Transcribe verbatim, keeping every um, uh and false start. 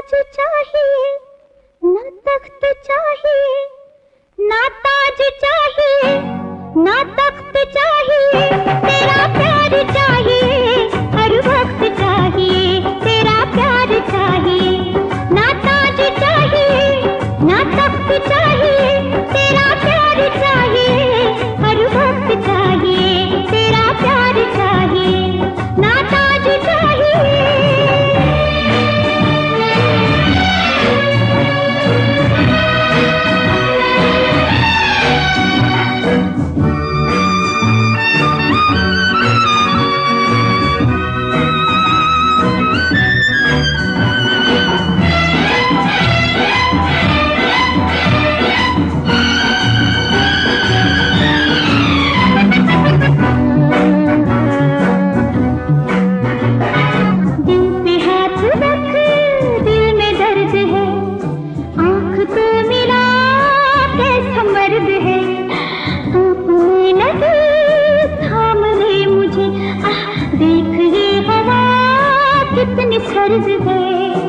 ताज चाहिए, ना तख्त चाहिए, ना ताज चाहिए, ना तख्त चाहिए, तेरा प्यार चाहिए, हर वक्त चाहिए, तेरा प्यार चाहिए। ना ताज चाहिए, ना तख्त चाहिए, तेरा प्यार चाहिए, हर वक्त चाहिए, तेरा प्यार चाहिए। ना ताज चाहिए। कितनी सर्द है।